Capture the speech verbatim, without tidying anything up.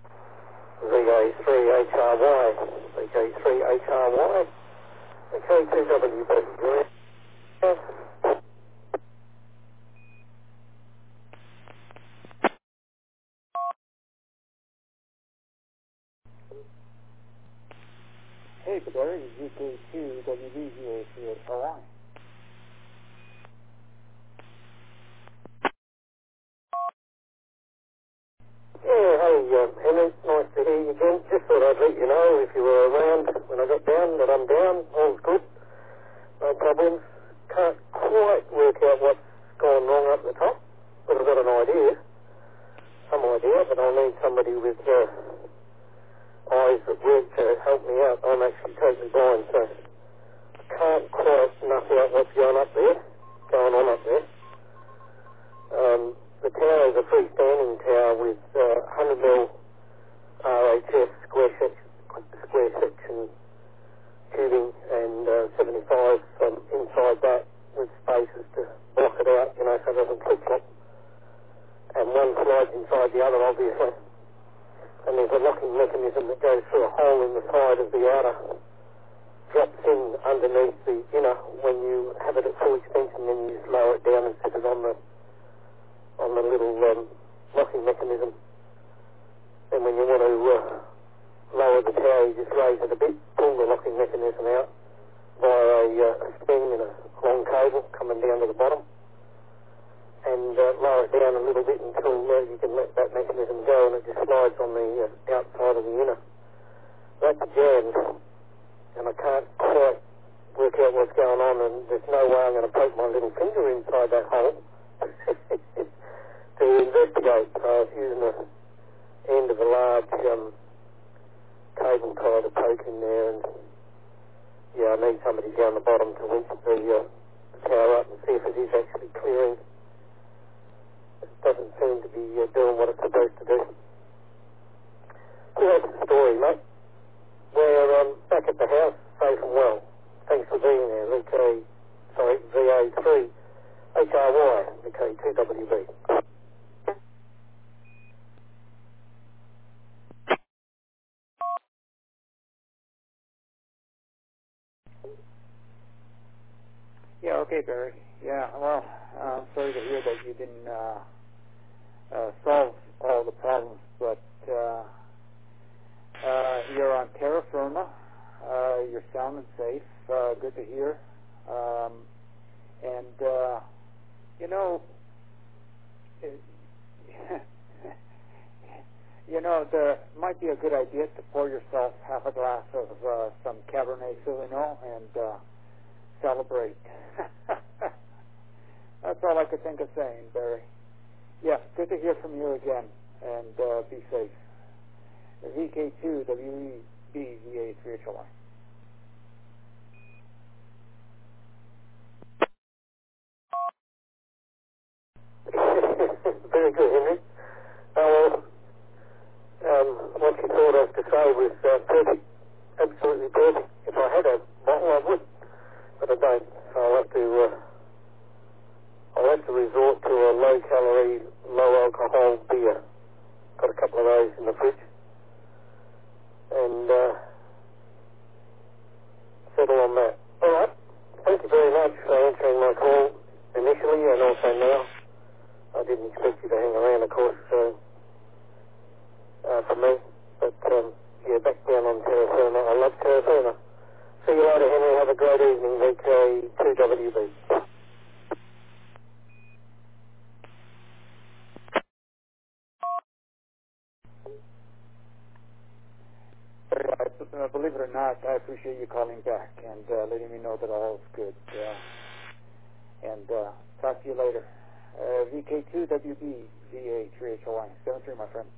V A three H R Y. V A three H R Y. Okay, two W B. Yeah. Hey, Badari, V K two W B V A three H R Y. Yeah, hey, um, Henry, nice to hear you again. Just thought I'd let you know if you were around when I got down that I'm down. All's good, no problems. Can't quite work out what's gone wrong up the top, but I've got an idea, some idea, but I'll need somebody with uh, eyes that work to help me out. I'm actually totally blind, so I can't quite nuff out what's going up there, going on up there. Um, the tower is a freestanding tower with uh, one hundred mil R H S square section, square section tubing and uh, seventy-five um, inside that with spaces to block it out, you know, so it doesn't flip-flop. And one slides inside the other, obviously. And there's a locking mechanism that goes through a hole in the side of the outer, drops in underneath the inner when you have it at full extension, then you just lower it down and set it on the on the little um, locking mechanism. Then when you want to uh, lower the tower, you just raise it a bit, pull the locking mechanism out via a, uh, a string and a long cable coming down to the bottom, and uh, lower it down a little bit until uh, you can let that mechanism go and it just slides on the uh, outside of the inner. That's jammed, and I can't quite work out what's going on, and there's no way I'm going to poke my little finger inside that hole to investigate. So I was using the end of a large um, cable tie to poke in there, and yeah, I need somebody down the bottom to winch the, uh, the tower up and see if it is actually clearing. It doesn't seem to be uh, doing what it's supposed to do. So that's the story, mate. We're um, back at the house, safe and well. Thanks for being there, V K, sorry, V A three H R Y, V K two W B. Yeah, okay, Barry. Yeah, well, uh, I'm sorry to hear that you didn't uh, uh, solve all the problems, but uh, uh, you're on terra firma. Uh, you're sound and safe. Uh, good to hear. Um, and, uh, you know, it, you know, there might be a good idea to pour yourself half a glass of uh, some Cabernet Sauvignon and uh, celebrate. That's all I could think of saying, Barry. Yeah, good to hear from you again, and uh, be safe. V K two W E B V A three H L Y. Very good, Henry. Uh, um, what you thought of to say was uh, perfect, absolutely perfect. If I had a bottle, I would, but I don't. So I'll have to, uh, I'll have to resort to a low-calorie, low-alcohol beer. Got a couple of those in the fridge, and uh, settle on that. All right. Thank you very much for answering my call initially and also now. I didn't expect you to hang around, of course, so, uh, for me. But, um, yeah, back down on terra firma. I love terra firma. See you later, Henry. Have a great evening, V K two W B. Uh, believe it or not, I appreciate you calling back and uh, letting me know that all is good. Uh, and uh, talk to you later. Uh, V K two W B V A three H L Y. seven three, my friend.